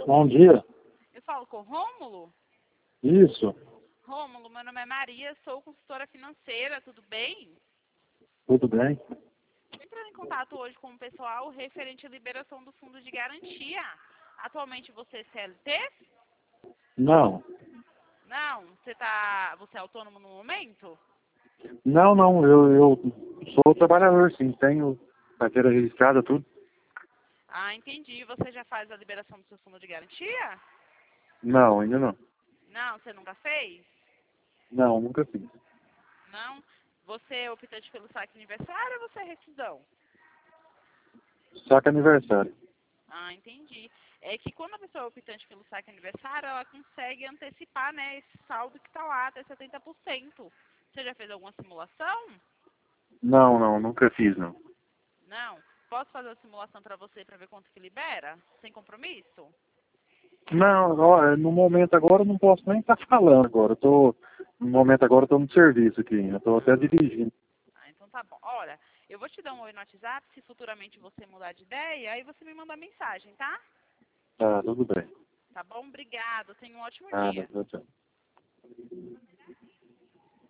Bom dia. Eu falo com o Rômulo? Isso. Rômulo, meu nome é Maria, sou consultora financeira, tudo bem? Tudo bem? Entrando em contato hoje com o pessoal referente à liberação do fundo de garantia. Atualmente você é CLT? Não. Não, você é autônomo no momento? Não. Eu sou trabalhador, sim. Tenho carteira registrada, tudo. Ah, entendi. Você já faz a liberação do seu fundo de garantia? Não, ainda não. Não, você nunca fez? Não, nunca fiz. Não? Você é optante pelo saque aniversário ou você é rescisão? Saca aniversário. Ah, entendi. É que quando a pessoa é optante pelo saque aniversário, ela consegue antecipar, né, esse saldo que está lá até 70%. Você já fez alguma simulação? Não, nunca fiz, não. Não. Posso fazer a simulação para você para ver quanto que libera? Sem compromisso? Não, ó, no momento agora eu não posso nem estar falando agora. No momento agora eu tô no serviço aqui. Eu tô até dirigindo. Ah, então tá bom. Olha, eu vou te dar um oi no WhatsApp, se futuramente você mudar de ideia, aí você me manda mensagem, tá? Tá, tudo bem. Tá bom? Obrigado. Tenha um ótimo Nada, dia. tchau.